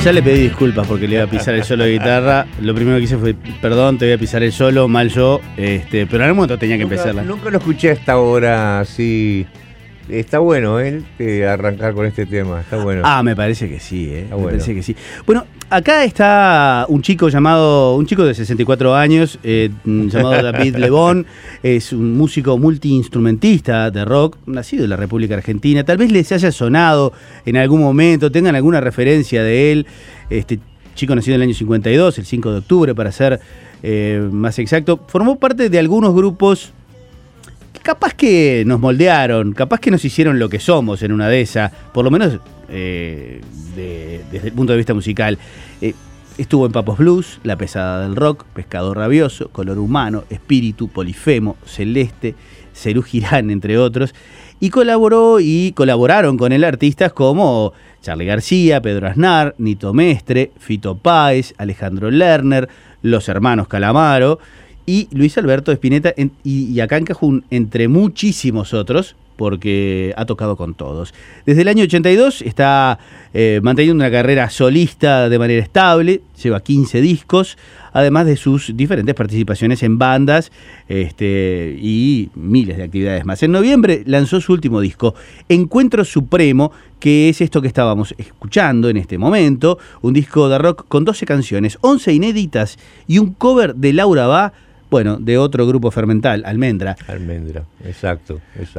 Ya le pedí disculpas porque le iba a pisar el solo de guitarra. Lo primero que hice fue, perdón, te voy a pisar el solo, mal yo. Pero en algún momento tenía que empezarla. Nunca lo escuché a esta hora así. Está bueno, arrancar con este tema. Está bueno. Me parece que sí, Está me bueno. parece que sí. Bueno, acá está un chico de 64 años, llamado David Lebón. Es un músico multiinstrumentista de rock, nacido en la República Argentina. Tal vez les haya sonado en algún momento, tengan alguna referencia de él. Este chico nacido en el año 52, el 5 de octubre, para ser más exacto. Formó parte de algunos grupos capaz que nos moldearon, capaz que nos hicieron lo que somos en una de esas, por lo menos desde el punto de vista musical. Estuvo en Papos Blues, La Pesada del Rock, Pescado Rabioso, Color Humano, Espíritu, Polifemo, Celeste, Cerú Girán, entre otros, y colaboraron con él artistas como Charly García, Pedro Aznar, Nito Mestre, Fito Páez, Alejandro Lerner, los hermanos Calamaro y Luis Alberto Spinetta, y acá en Cajún, entre muchísimos otros, porque ha tocado con todos. Desde el año 82 está manteniendo una carrera solista de manera estable, lleva 15 discos, además de sus diferentes participaciones en bandas y miles de actividades más. En noviembre lanzó su último disco, Encuentro Supremo, que es esto que estábamos escuchando en este momento, un disco de rock con 12 canciones, 11 inéditas y un cover de Laura Bá, de otro grupo fermental, Almendra. Almendra, exacto.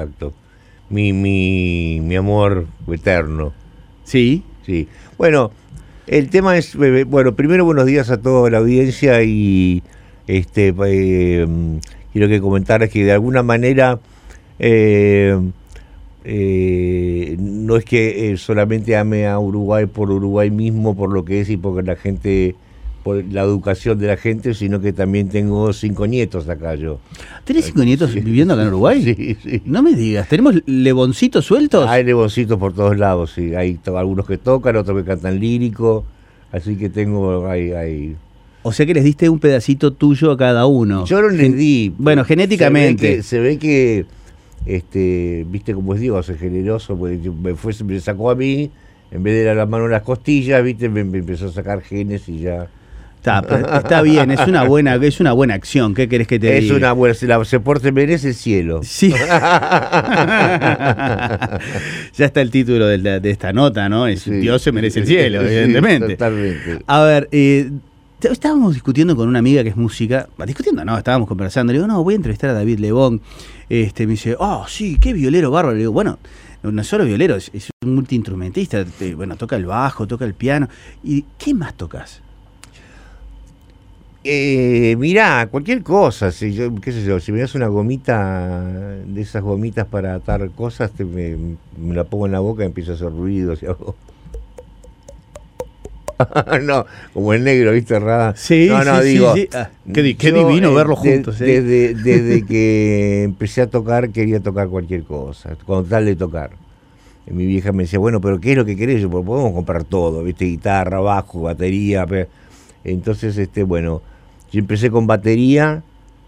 Mi amor eterno. Sí. Sí. Bueno, el tema es, primero buenos días a toda la audiencia y quiero que comentar que de alguna manera no es que solamente ame a Uruguay por Uruguay mismo, por lo que es y porque la gente, por la educación de la gente, sino que también tengo 5 nietos acá yo. ¿Tenés 5 nietos viviendo acá en Uruguay? Sí. No me digas, ¿tenemos levoncitos sueltos? Hay levoncitos por todos lados, sí. Hay algunos que tocan, otros que cantan lírico, así que hay. O sea que les diste un pedacito tuyo a cada uno. Yo no les di. Bueno, genéticamente. Se ve que viste como es Dios, es generoso, porque me sacó a mí, en vez de dar la mano en las costillas, viste, me empezó a sacar genes y ya. Está bien, es una buena acción. ¿Qué querés que te diga? Es una buena, se merece el cielo. Sí. Ya está el título de esta nota, ¿no? Sí. Dios se merece el cielo, evidentemente. Totalmente. A ver, estábamos discutiendo con una amiga que es música. Estábamos conversando. Le digo, voy a entrevistar a David Lebón. Me dice, sí, qué violero bárbaro. Le digo, bueno, no es solo violero, es un multiinstrumentista. Toca el bajo, toca el piano. ¿Y qué más tocas? Mirá, cualquier cosa, si me das una gomita, de esas gomitas para atar cosas, me la pongo en la boca y empiezo a hacer ruidos y hago... No, como el negro, ¿viste? Sí, digo, sí. Qué divino verlo juntos. Desde que empecé a tocar, quería tocar cualquier cosa, con tal de tocar. Mi vieja me decía, bueno, pero ¿qué es lo que querés? Pues podemos comprar todo, ¿viste? Guitarra, bajo, batería. Entonces, yo empecé con batería,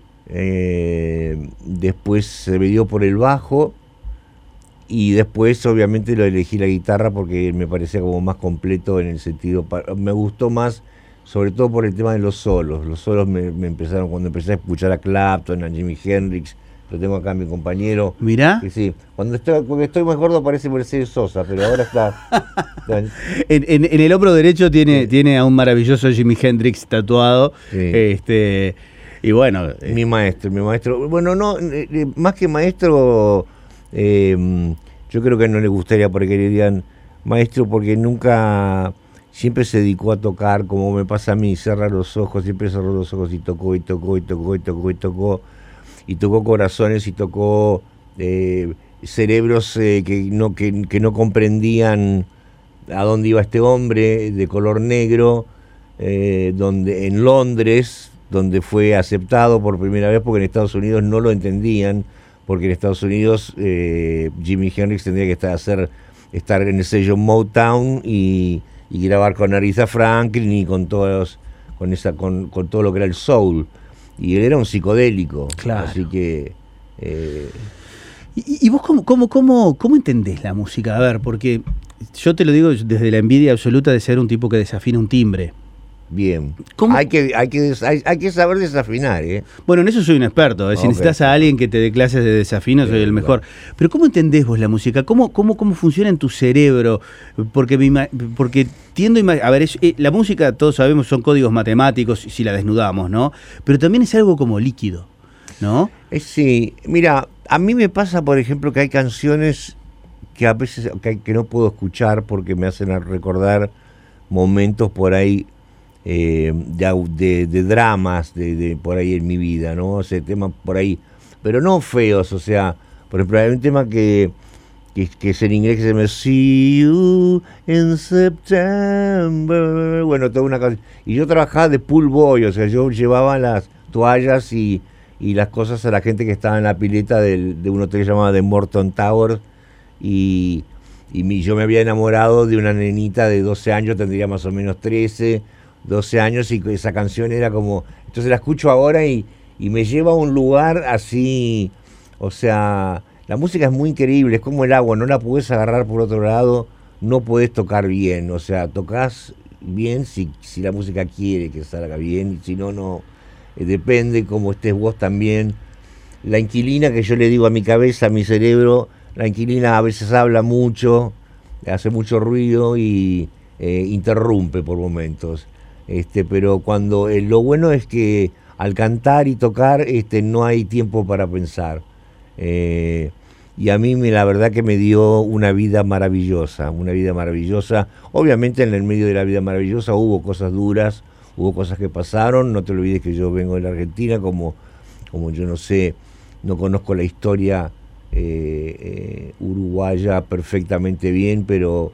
después se me dio por el bajo y después obviamente lo elegí la guitarra porque me parecía como más completo en el sentido, me gustó más, sobre todo por el tema de los solos. Los solos me empezaron cuando empecé a escuchar a Clapton, a Jimi Hendrix. Lo tengo acá a mi compañero. ¿Mirá? Sí. Cuando estoy más gordo parece Mercedes Sosa, pero ahora está... en el hombro derecho tiene a un maravilloso Jimi Hendrix tatuado. Sí. Y bueno... Mi maestro. Bueno, no, más que maestro, yo creo que no le gustaría porque le dirían maestro porque siempre se dedicó a tocar, como me pasa a mí, cerra los ojos, siempre cerró los ojos y tocó. Y tocó corazones y tocó cerebros que no comprendían a dónde iba este hombre de color negro, donde en Londres, donde fue aceptado por primera vez, porque en Estados Unidos no lo entendían, porque en Estados Unidos Jimi Hendrix tendría que estar en el sello Motown y grabar con Aretha Franklin y con todo lo que era el soul. Y él era un psicodélico. Claro. Así que... ¿Y vos cómo entendés la música? A ver, porque yo te lo digo desde la envidia absoluta de ser un tipo que desafina un timbre. Bien. ¿Cómo? Hay que saber desafinar, ¿eh? Bueno, en eso soy un experto. Si necesitas a alguien que te dé clases de desafino, soy el mejor. Pero ¿cómo entendés vos la música? ¿Cómo funciona en tu cerebro? Porque tiendo a ver, la música, todos sabemos, son códigos matemáticos si la desnudamos, ¿no? Pero también es algo como líquido, ¿no? Sí, mira, a mí me pasa, por ejemplo, que hay canciones que a veces que no puedo escuchar porque me hacen recordar momentos por ahí de dramas de por ahí en mi vida, ¿no? O sea, temas por ahí, pero no feos, o sea, por ejemplo, hay un tema que es en inglés que se llama See You in September, bueno, toda una cosa, y yo trabajaba de pool boy, o sea, yo llevaba las toallas y las cosas a la gente que estaba en la pileta de un hotel llamado The Morton Tower, y yo me había enamorado de una nenita de 12 años, tendría más o menos 13, 12 años, y esa canción era como, entonces la escucho ahora y me lleva a un lugar así, o sea, la música es muy increíble, es como el agua, no la puedes agarrar por otro lado, no puedes tocar bien, o sea, tocas bien si la música quiere que salga bien, y si no, no, depende cómo estés vos también. La inquilina que yo le digo a mi cabeza, a mi cerebro, la inquilina a veces habla mucho, hace mucho ruido y interrumpe por momentos. Pero cuando lo bueno es que al cantar y tocar no hay tiempo para pensar. Y a mí la verdad que me dio una vida maravillosa. Obviamente en el medio de la vida maravillosa hubo cosas duras, hubo cosas que pasaron. No te olvides que yo vengo de la Argentina, como yo no sé, no conozco la historia uruguaya perfectamente bien, pero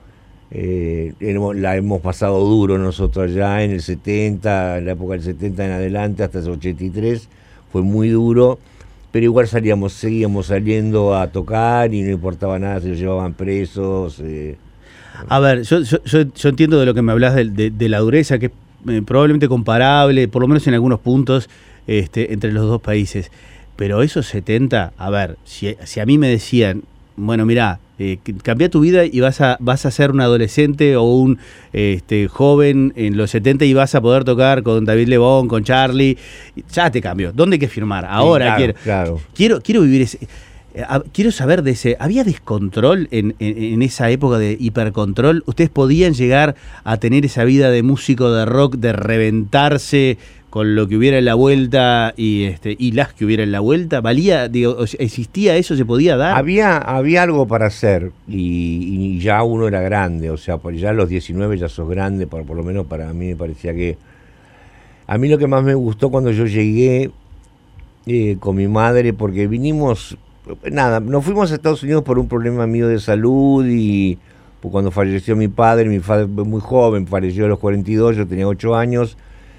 la hemos pasado duro nosotros allá en el 70, en la época del 70 en adelante, hasta el 83, fue muy duro, pero igual seguíamos saliendo a tocar y no importaba nada, se los llevaban presos. A ver, yo entiendo de lo que me hablas de la dureza, que es probablemente comparable, por lo menos en algunos puntos, entre los dos países. Pero esos 70, a ver, si a mí me decían, bueno, mirá, cambia tu vida y vas a ser un adolescente o un joven en los 70 y vas a poder tocar con David Lebón, con Charlie, ya te cambio. ¿Dónde hay que firmar? Ahora sí, claro. Quiero vivir ese... Quiero saber de ese... ¿Había descontrol en esa época de hipercontrol? ¿Ustedes podían llegar a tener esa vida de músico de rock, de reventarse con lo que hubiera en la vuelta y las que hubiera en la vuelta? ¿Valía, existía eso, se podía dar? Había algo para hacer y ya uno era grande, o sea, ya a los 19 ya sos grande, por lo menos para mí me parecía que... A mí lo que más me gustó cuando yo llegué con mi madre, porque vinimos... Nada, nos fuimos a Estados Unidos por un problema mío de salud y cuando falleció mi padre muy joven, falleció a los 42, yo tenía 8 años,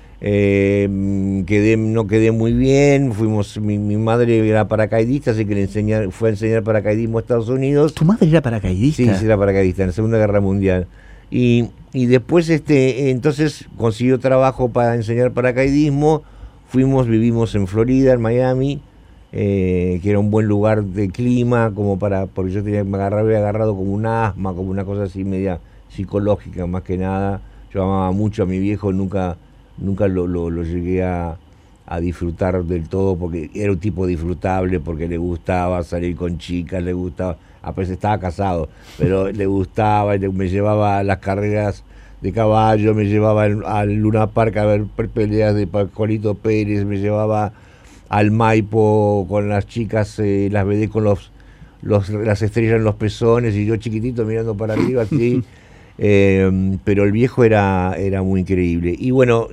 no quedé muy bien, mi madre era paracaidista, así que fue a enseñar paracaidismo a Estados Unidos. ¿Tu madre era paracaidista? Sí, era paracaidista en la Segunda Guerra Mundial. Y después entonces consiguió trabajo para enseñar paracaidismo, vivimos en Florida, en Miami, que era un buen lugar de clima, porque yo me había agarrado como un asma, como una cosa así media psicológica más que nada. Yo amaba mucho a mi viejo, nunca lo llegué a disfrutar del todo, porque era un tipo disfrutable, porque le gustaba salir con chicas, le gustaba, a veces estaba casado, pero le gustaba, me llevaba a las carreras de caballo, me llevaba al Luna Park a ver peleas de Juanito Pérez, me llevaba al Maipo con las chicas, las vedé con las estrellas en los pezones y yo chiquitito mirando para arriba así. Pero el viejo era muy increíble. Y bueno,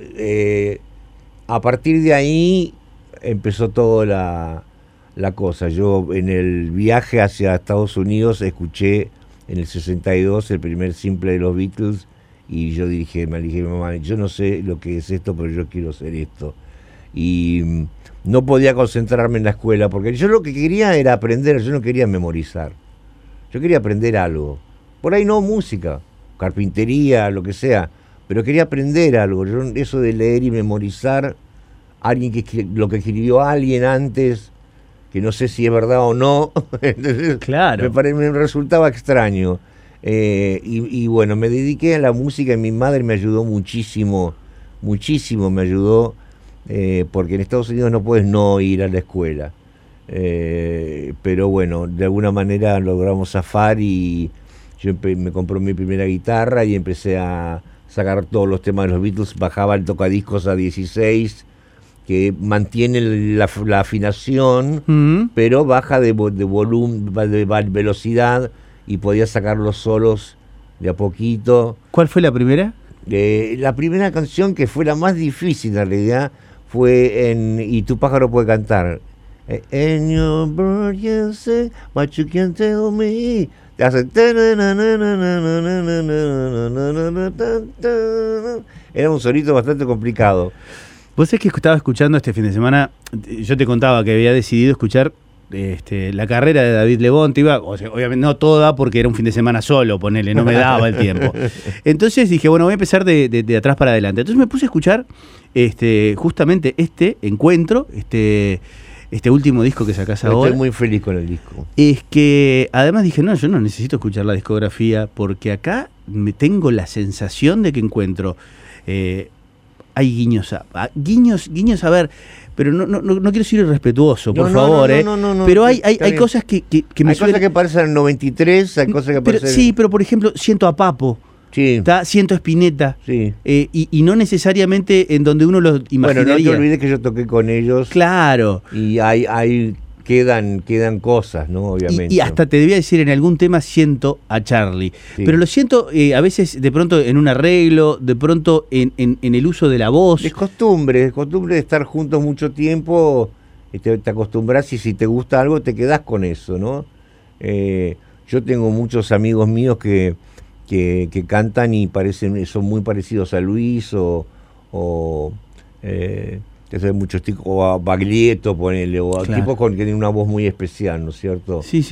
a partir de ahí empezó toda la cosa. Yo en el viaje hacia Estados Unidos escuché en el 62 el primer simple de los Beatles y yo me dije, mamá, yo no sé lo que es esto, pero yo quiero ser esto. Y no podía concentrarme en la escuela porque yo lo que quería era aprender, yo no quería memorizar, yo quería aprender algo, por ahí no música, carpintería, lo que sea, pero quería aprender algo. Yo, eso de leer y memorizar lo que escribió alguien antes, que no sé si es verdad o no, entonces claro, me resultaba extraño. Y bueno, me dediqué a la música y mi madre me ayudó muchísimo, muchísimo me ayudó, porque en Estados Unidos no puedes no ir a la escuela. Pero bueno, de alguna manera logramos zafar y yo me compré mi primera guitarra y empecé a sacar todos los temas de los Beatles, bajaba el tocadiscos a 16, que mantiene la afinación, pero baja de volumen, de velocidad, y podía sacar los solos de a poquito. ¿Cuál fue la primera? La primera canción, que fue la más difícil en realidad, fue en Y tu pájaro puede cantar. And your bird can say what you can tell me. Hace... Era un solito bastante complicado. Vos sabés que estaba escuchando este fin de semana, yo te contaba que había decidido escuchar la carrera de David Lebón. O sea, obviamente no toda, porque era un fin de semana solo, ponele, no me daba el tiempo. Entonces dije, bueno, voy a empezar de atrás para adelante. Entonces me puse a escuchar justamente Encuentro, este último disco que sacás ahora. Estoy muy feliz con el disco. Es que además dije, no, yo no necesito escuchar la discografía, porque acá me tengo la sensación de que encuentro... hay guiños a ver, pero no quiero ser irrespetuoso, por favor, pero hay cosas que me hay cosas que parecen el 93, hay cosas que parecen... Sí, pero por ejemplo, siento a Papo, sí, siento a Spinetta, sí, y no necesariamente en donde uno los imaginaría. Bueno, no te olvides que yo toqué con ellos. Claro. Y quedan cosas, ¿no? Obviamente. Y hasta te debía decir, en algún tema siento a Charlie. Sí. Pero lo siento a veces de pronto en un arreglo, de pronto en el uso de la voz. Es costumbre de estar juntos mucho tiempo, te acostumbras, y si te gusta algo te quedás con eso, ¿no? Yo tengo muchos amigos míos que cantan y son muy parecidos a Luis o muchos tipos, o a Baglietto, ponele, o a tipos que tienen una voz muy especial, ¿no es cierto? Sí.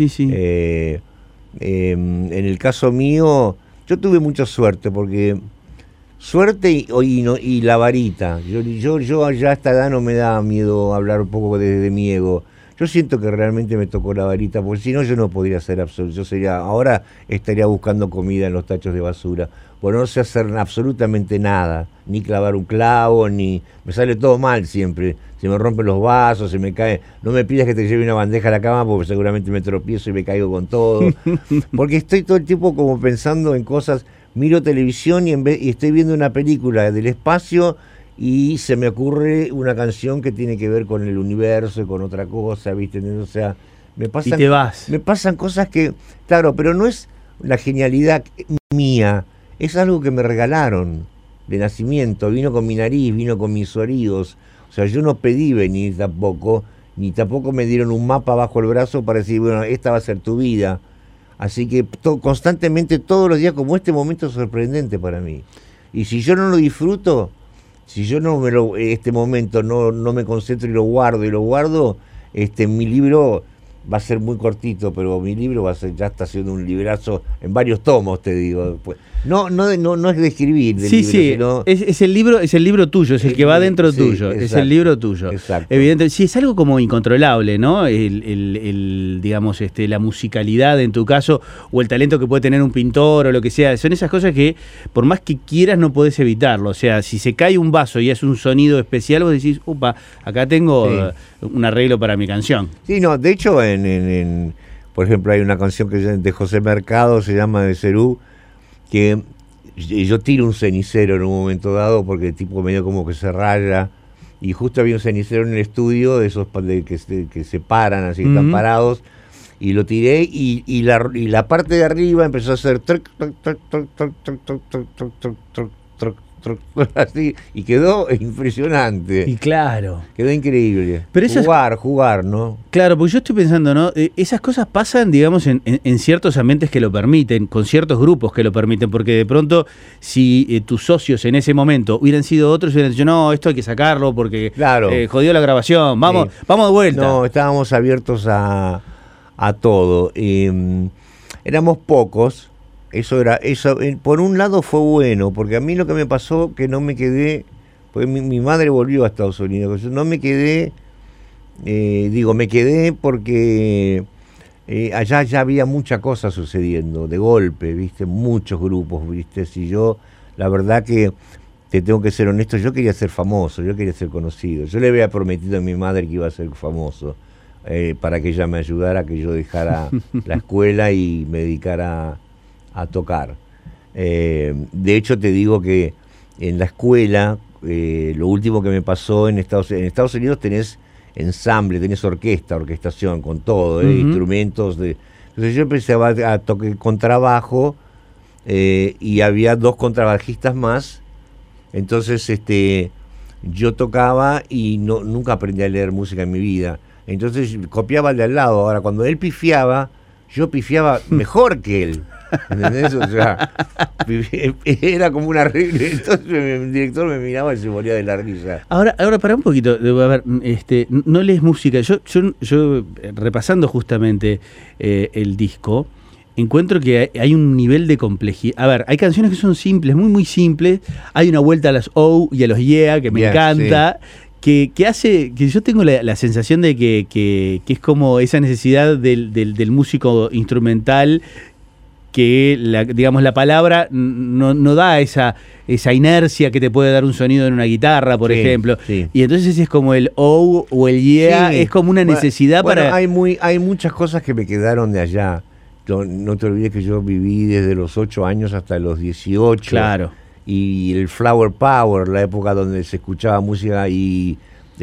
En el caso mío, yo tuve mucha suerte, porque suerte y la varita. Yo ya a esta edad no me da miedo hablar un poco desde mi ego. Yo siento que realmente me tocó la varita, porque si no, yo no podría hacer ahora estaría buscando comida en los tachos de basura, porque no sé hacer absolutamente nada, ni clavar un clavo, me sale todo mal siempre, se me rompen los vasos, se me cae, no me pidas que te lleve una bandeja a la cama, porque seguramente me tropiezo y me caigo con todo, porque estoy todo el tiempo como pensando en cosas, miro televisión y estoy viendo una película del espacio, y se me ocurre una canción que tiene que ver con el universo y con otra cosa, ¿viste? O sea, me pasan cosas que, claro, pero no es la genialidad mía, es algo que me regalaron de nacimiento, vino con mi nariz, vino con mis oídos, o sea, yo no pedí venir tampoco, ni tampoco me dieron un mapa bajo el brazo para decir, bueno, esta va a ser tu vida. Así que constantemente, todos los días, como este momento sorprendente para mí. Y si yo no lo disfruto, si yo este momento no me concentro y lo guardo, mi libro va a ser muy cortito, pero mi libro ya está siendo un librazo en varios tomos, te digo. No es de escribir del libro, sino... es el libro tuyo, es el que va dentro tuyo, exacto, es el libro tuyo. Exacto. Evidentemente, sí, es algo como incontrolable, ¿no? Digamos, la musicalidad en tu caso, o el talento que puede tener un pintor o lo que sea, son esas cosas que por más que quieras no podés evitarlo. O sea, si se cae un vaso y hace un sonido especial, vos decís, upa, acá tengo un arreglo para mi canción. Sí, no, de hecho, por ejemplo, hay una canción de José Mercado, se llama De Cerú, que yo tiro un cenicero en un momento dado porque el tipo medio como que se raya, y justo había un cenicero en el estudio, de esos que se paran, así que están parados, y lo tiré, y la parte de arriba empezó a hacer así, y quedó impresionante. Y claro. Quedó increíble. Pero jugar, ¿no? Claro, porque yo estoy pensando, ¿no? Esas cosas pasan, digamos, en ciertos ambientes que lo permiten, con ciertos grupos que lo permiten, porque de pronto, si tus socios en ese momento hubieran sido otros, hubieran dicho, no, esto hay que sacarlo porque jodió la grabación, vamos de vuelta. No, estábamos abiertos a todo. Éramos pocos. Eso por un lado fue bueno, porque a mí lo que me pasó, que no me quedé, porque mi madre volvió a Estados Unidos, no me quedé, me quedé porque allá ya había mucha cosa sucediendo, de golpe, ¿viste? Muchos grupos, ¿viste? Si yo, la verdad que, te tengo que ser honesto, yo quería ser famoso, yo quería ser conocido. Yo le había prometido a mi madre que iba a ser famoso, para que ella me ayudara, que yo dejara la escuela y me dedicara a tocar. De hecho, te digo que en la escuela, lo último que me pasó en Estados Unidos tenés ensamble, tenés orquestación, con todo, instrumentos. Entonces yo empecé a tocar contrabajo, y había 2 contrabajistas más. Entonces yo tocaba y nunca aprendí a leer música en mi vida. Entonces copiaba al de al lado. Ahora, cuando él pifiaba, yo pifiaba mejor que él. ¿Entendés? O sea, era como una regla. Entonces el director me miraba y se moría de la risa. Ahora para un poquito, a ver, no lees música. Yo repasando justamente el disco, encuentro que hay un nivel de complejidad. A ver, hay canciones que son simples, muy muy simples. Hay una vuelta a las O y a los Yeah que me encanta. Sí. Que hace, que yo tengo la sensación de que es como esa necesidad del músico instrumental, que digamos la palabra no da esa inercia que te puede dar un sonido en una guitarra, por ejemplo. Sí. Y entonces es como el O o el Yeah, es como una necesidad para... Hay muchas cosas que me quedaron de allá. No te olvides que yo viví desde los 8 años hasta los 18. Claro. Y el Flower Power, la época donde se escuchaba música y,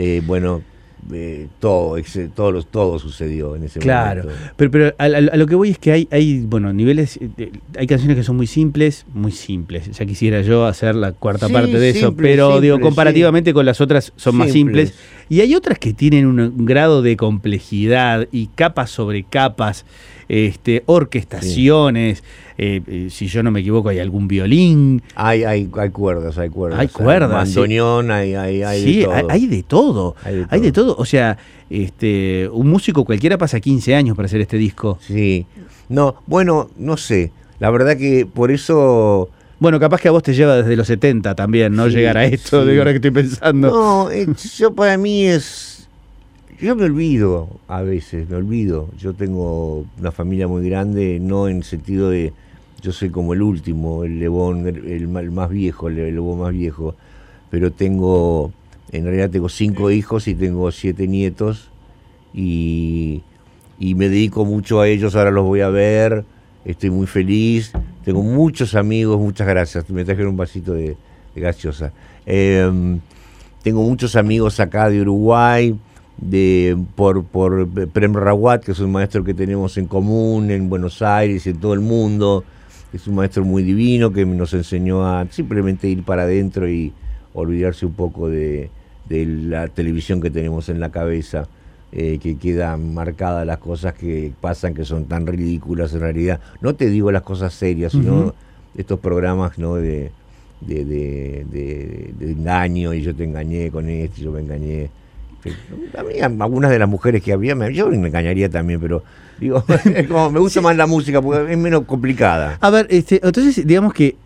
todo sucedió en ese momento. Claro, pero a lo que voy es que hay niveles, hay canciones que son muy simples. Ya quisiera yo hacer la cuarta parte de eso, pero digo, comparativamente con las otras son más simples. Y hay otras que tienen un grado de complejidad y capas sobre capas, orquestaciones. Si yo no me equivoco, hay algún violín. Hay cuerdas. Hay cuerdas. Bandoneón, hay sí, de todo. Hay de todo. O sea, un músico cualquiera pasa 15 años para hacer este disco. Sí. No sé. La verdad que por eso... Bueno, capaz que a vos te lleva desde los 70 también, ¿no? Llegar a esto, de ahora que estoy pensando. No, yo para mí es... Yo me olvido a veces, Yo tengo una familia muy grande, no en el sentido de... Yo soy como el último, el Lebón, el más viejo, el Lebón más viejo. Pero en realidad tengo 5 hijos y tengo 7 nietos. Y me dedico mucho a ellos, ahora los voy a ver. Estoy muy feliz. Tengo muchos amigos, muchas gracias. Me trajeron un vasito de gaseosa. Tengo muchos amigos acá de Uruguay, por Prem Rawat, que es un maestro que tenemos en común en Buenos Aires y en todo el mundo. Es un maestro muy divino que nos enseñó a simplemente ir para adentro y olvidarse un poco de la televisión que tenemos en la cabeza. Que quedan marcadas las cosas que pasan, que son tan ridículas en realidad. No te digo las cosas serias, sino estos programas, ¿no? de engaño, y yo te engañé con esto, y yo me engañé. A mí, algunas de las mujeres que había, yo me engañaría también, pero digo, como me gusta más la música porque es menos complicada. A ver, entonces digamos que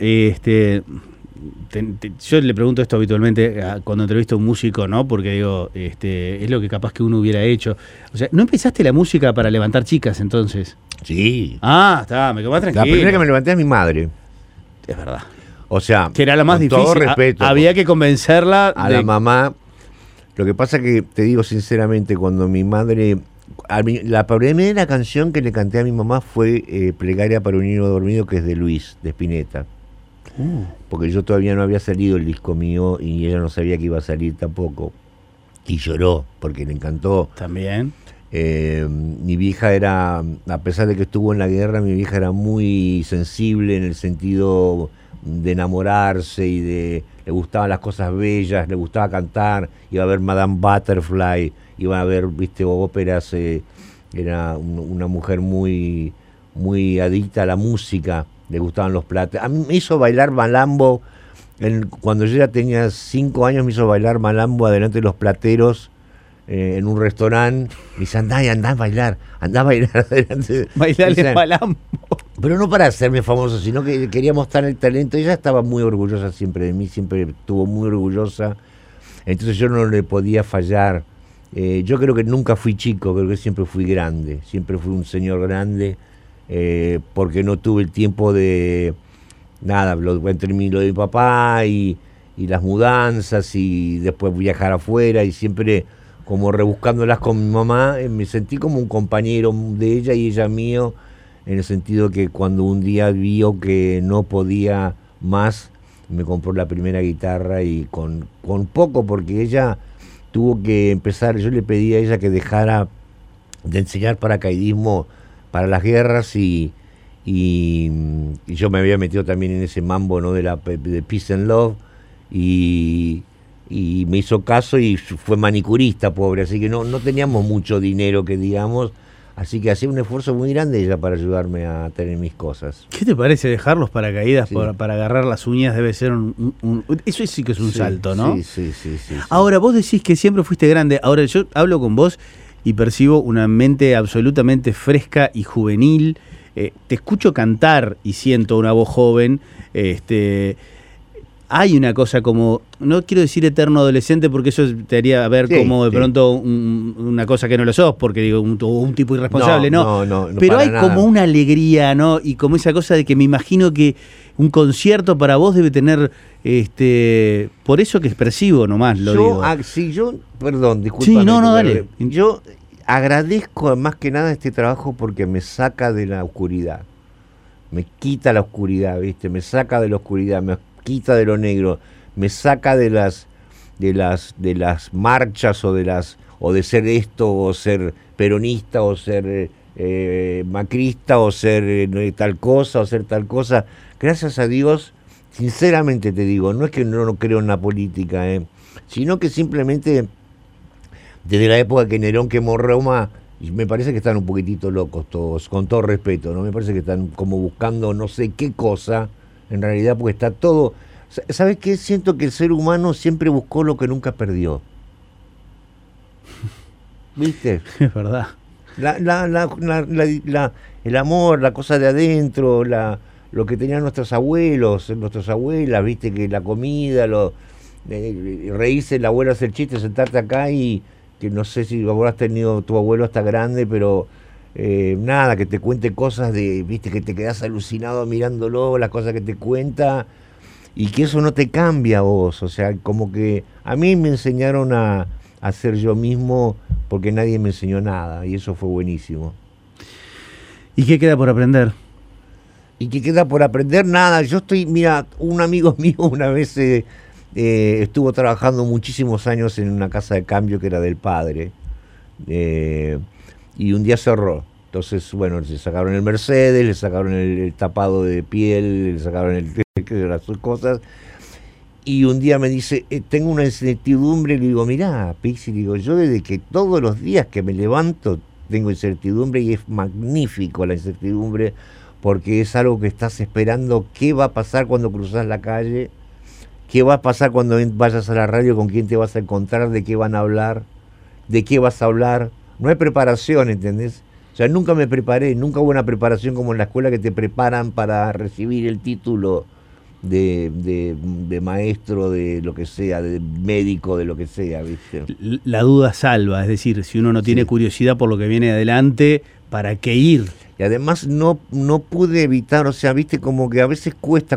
yo le pregunto esto habitualmente cuando entrevisto a un músico, ¿no? Porque digo, es lo que capaz que uno hubiera hecho. O sea, ¿no empezaste la música para levantar chicas entonces? Sí. Está, me quedó más tranquilo. La primera que me levanté es mi madre. Es verdad. O sea, que era la más difícil. Todo respeto. Había que convencerla a la mamá. Lo que pasa que, te digo sinceramente, cuando mi madre... La primera canción que le canté a mi mamá fue Plegaria para un niño dormido, que es de Luis, de Spinetta. Porque yo todavía no había salido el disco mío y ella no sabía que iba a salir tampoco. Y lloró, porque le encantó. También. Mi vieja era, a pesar de que estuvo en la guerra, mi vieja era muy sensible en el sentido de enamorarse y le gustaban las cosas bellas, le gustaba cantar, iba a ver Madame Butterfly, iba a ver, óperas, era una mujer muy, muy adicta a la música, le gustaban los platos. A mí me hizo bailar malambo, cuando yo ya tenía 5 años me hizo bailar malambo adelante de los plateros, en un restaurante. Me dice, andá a bailar adelante. Bailarle malambo. Pero no para hacerme famoso, sino que quería mostrar el talento. Ella estaba muy orgullosa siempre de mí, siempre estuvo muy orgullosa. Entonces yo no le podía fallar Yo creo que nunca fui chico, creo que siempre fui grande, siempre fui un señor grande, porque no tuve el tiempo de nada, entre lo de mi papá y las mudanzas y después viajar afuera y siempre como rebuscándolas con mi mamá, me sentí como un compañero de ella y ella mío, en el sentido que cuando un día vio que no podía más, me compró la primera guitarra y con poco, porque ella tuvo que empezar, yo le pedí a ella que dejara de enseñar paracaidismo para las guerras y yo me había metido también en ese mambo, ¿no?, de Peace and Love y me hizo caso y fue manicurista, pobre, así que no teníamos mucho dinero, que digamos, así que hacía un esfuerzo muy grande ella para ayudarme a tener mis cosas. ¿Qué te parece dejar los paracaídas Sí. para agarrar las uñas? Debe ser eso sí que es un salto, ¿no? Sí. Ahora, vos decís que siempre fuiste grande. Ahora, yo hablo con vos y percibo una mente absolutamente fresca y juvenil. Te escucho cantar y siento una voz joven. Hay una cosa como, no quiero decir eterno adolescente porque eso te haría ver Sí, como de sí. pronto una cosa que no lo sos, porque digo, un tipo irresponsable, ¿no? No, Pero para hay nada. como una alegría, ¿no? Y como esa cosa de que me imagino que un concierto para vos debe tener, por eso que percibo nomás, lo digo. Perdón, disculpa. Sí, no, dale. Yo agradezco más que nada este trabajo porque me saca de la oscuridad. Me quita la oscuridad, ¿viste? Me saca de la oscuridad, me quita de lo negro, me saca de las marchas o de ser esto o ser peronista o ser macrista o ser tal cosa o ser tal cosa. Gracias a Dios, sinceramente te digo, no es que no creo en la política, sino que simplemente desde la época que Nerón quemó Roma, me parece que están un poquitito locos todos, con todo respeto, ¿no? Me parece que están como buscando no sé qué cosa, en realidad, porque está todo... ¿Sabes qué? Siento que el ser humano siempre buscó lo que nunca perdió. ¿Viste? Es verdad. El amor, la cosa de adentro, lo que tenían nuestros abuelos, nuestras abuelas, ¿viste? Que la comida, reírse, el abuelo hacer chiste, sentarte acá y que no sé si vos has tenido, tu abuelo está grande, pero nada, que te cuente cosas viste, que te quedás alucinado mirándolo, las cosas que te cuenta, y que eso no te cambia a vos, o sea, como que a mí me enseñaron a ser yo mismo porque nadie me enseñó nada, y eso fue buenísimo. ¿Y qué queda por aprender? ¿Y qué queda por aprender? Nada, mira, un amigo mío una vez estuvo trabajando muchísimos años en una casa de cambio que era del padre, y un día cerró. Entonces, bueno, le sacaron el Mercedes, le sacaron el tapado de piel, le sacaron las cosas, y un día me dice, tengo una incertidumbre. Le digo, mirá, Pixi, digo, yo desde que todos los días que me levanto tengo incertidumbre, y es magnífico la incertidumbre, porque es algo que estás esperando. ¿Qué va a pasar cuando cruzas la calle? ¿Qué va a pasar cuando vayas a la radio? ¿Con quién te vas a encontrar? ¿De qué van a hablar? ¿De qué vas a hablar? No hay preparación, ¿entendés? O sea, nunca me preparé, nunca hubo una preparación como en la escuela, que te preparan para recibir el título de maestro, de lo que sea, de médico, de lo que sea, ¿viste? La duda salva, es decir, si uno no tiene Sí. curiosidad por lo que viene adelante, ¿para qué ir? Y además no pude evitar, o sea, viste, como que a veces cuesta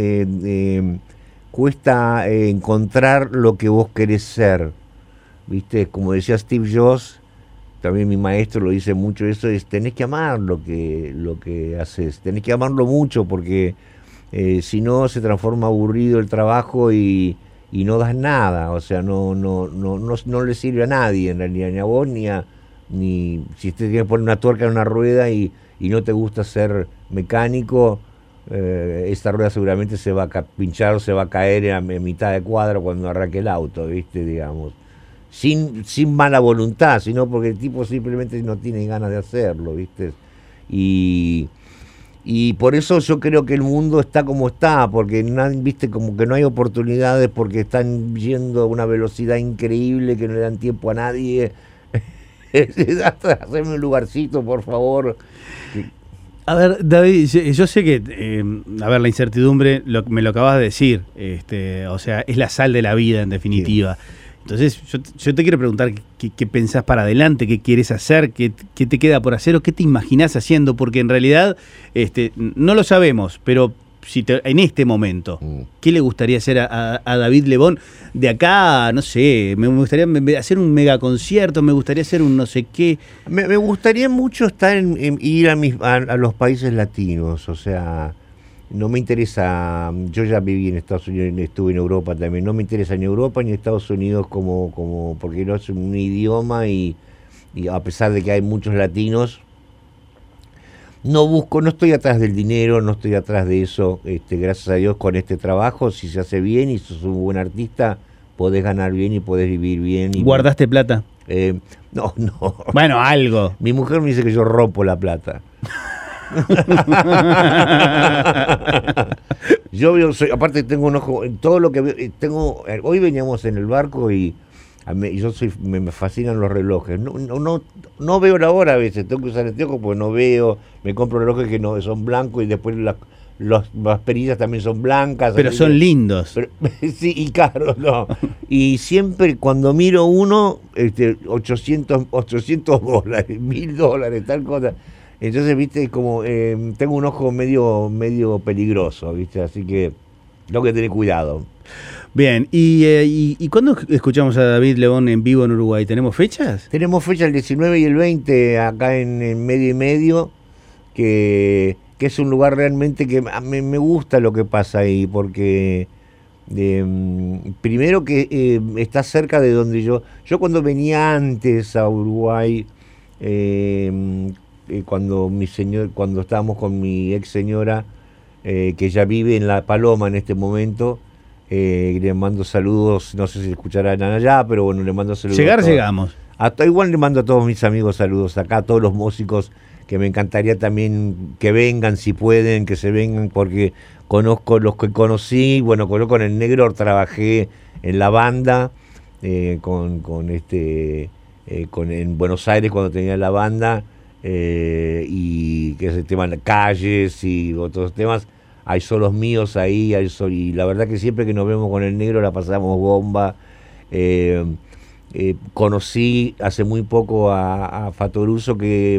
encontrar lo que vos querés ser, viste, como decía Steve Jobs, también mi maestro lo dice mucho, eso es, tenés que amar lo que haces, tenés que amarlo mucho, porque si no se transforma aburrido el trabajo y no das nada, o sea, no le sirve a nadie en realidad, ni a vos ni si te tienes que poner una tuerca en una rueda y no te gusta ser mecánico, esta rueda seguramente se va a pinchar o se va a caer en mitad de cuadra cuando arranque el auto, ¿viste? Digamos, sin mala voluntad, sino porque el tipo simplemente no tiene ganas de hacerlo, ¿viste? Y por eso yo creo que el mundo está como está, porque viste, como que no hay oportunidades, porque están yendo a una velocidad increíble que no le dan tiempo a nadie. Hacerme un lugarcito, por favor. A ver, David, yo sé que, a ver, la incertidumbre, me lo acabas de decir, o sea, es la sal de la vida, en definitiva. Sí. Entonces, yo te quiero preguntar qué pensás para adelante, qué quieres hacer, qué te queda por hacer o qué te imaginás haciendo, porque en realidad no lo sabemos, pero en este momento, ¿qué le gustaría hacer a David Lebón? De acá, no sé, me gustaría hacer un megaconcierto, me gustaría hacer un no sé qué. Me gustaría mucho estar ir a los países latinos, o sea, no me interesa, yo ya viví en Estados Unidos, estuve en Europa también, no me interesa ni Europa ni Estados Unidos como porque no es un idioma y a pesar de que hay muchos latinos, no estoy atrás del dinero, no estoy atrás de eso, gracias a Dios con este trabajo, si se hace bien y sos un buen artista, podés ganar bien y podés vivir bien. ¿Guardaste plata? No. Bueno, algo. Mi mujer me dice que yo rompo la plata. Aparte tengo un ojo en todo lo que veo, hoy veníamos en el barco y me fascinan los relojes. No veo la hora a veces, tengo que usar anteojos porque no veo, me compro relojes que no son blancos y después las perillas también son blancas. Pero son lindos. Sí, y caros, no. Y siempre cuando miro uno, $800, $1,000, tal cosa. Entonces, viste, como tengo un ojo medio peligroso, viste, así que tengo que tener cuidado. Bien, ¿y cuándo escuchamos a David Lebón en vivo en Uruguay? ¿Tenemos fechas? Tenemos fecha el 19 y el 20 acá en Medio y Medio, que es un lugar realmente que me gusta lo que pasa ahí, porque primero que está cerca de donde yo cuando venía antes a Uruguay, cuando estábamos con mi ex señora, que ya vive en La Paloma en este momento, le mando saludos, no sé si escucharán allá, pero bueno, le mando saludos. Llegamos. Igual le mando a todos mis amigos saludos acá, a todos los músicos, que me encantaría también que vengan, si pueden, que se vengan, porque conozco los que conocí, bueno, con el Negro trabajé en la banda, en Buenos Aires cuando tenía la banda, y que es el tema de calles y otros temas, hay solos míos ahí, y la verdad que siempre que nos vemos con el Negro la pasamos bomba. Conocí hace muy poco a Fatoruso, que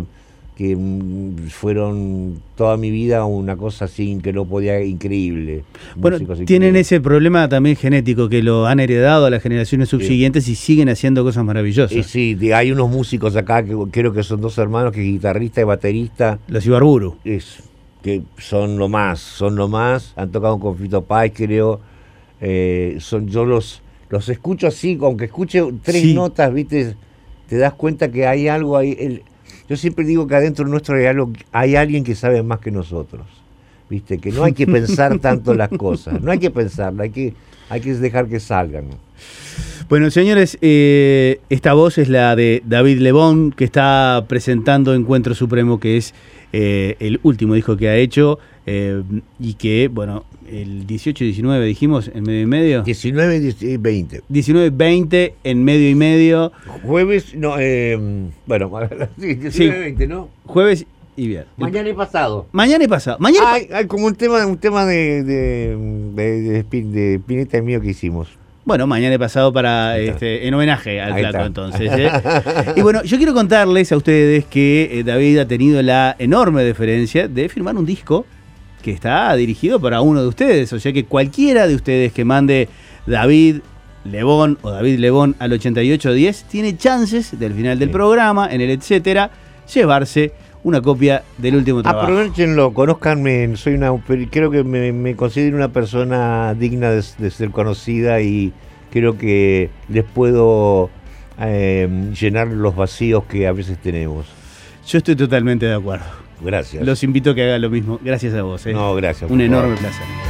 fueron toda mi vida una cosa así que no podía, increíble. Bueno, tienen ese problema también genético, que lo han heredado a las generaciones subsiguientes, y siguen haciendo cosas maravillosas. Sí, hay unos músicos acá que creo que son dos hermanos, que es guitarrista y baterista. Los Ibarburu. Que son lo más, han tocado con Fito Páez, creo. Yo los escucho así, aunque escuche tres notas, viste, te das cuenta que hay algo ahí. Yo siempre digo que adentro nuestro hay alguien que sabe más que nosotros, viste, que no hay que pensar tanto las cosas, no hay que pensarlo, hay que dejar que salgan. Bueno, señores, esta voz es la de David Lebón, que está presentando Encuentro Supremo, que es el último disco que ha hecho, y que, bueno, el 18 y 19 dijimos, en Medio y Medio. 19 y 20. 19 y 20 en Medio y Medio. Jueves, no, bueno, sí, 19 y 20, ¿no? Jueves y viernes. Mañana y pasado. Hay como un tema de Spinetta y mío que hicimos. Bueno, mañana y pasado en homenaje al Flaco, entonces. Y bueno, yo quiero contarles a ustedes que David ha tenido la enorme deferencia de firmar un disco que está dirigido para uno de ustedes. O sea que cualquiera de ustedes que mande David Lebón o David Lebón al 8810 tiene chances del final del programa, en el etcétera, llevarse una copia del último trabajo. Aprovechenlo, conózcanme, creo que me considero una persona digna de ser conocida, y creo que les puedo llenar los vacíos que a veces tenemos. Yo estoy totalmente de acuerdo. Gracias. Los invito a que hagan lo mismo. Gracias a vos. No, gracias. Un enorme placer.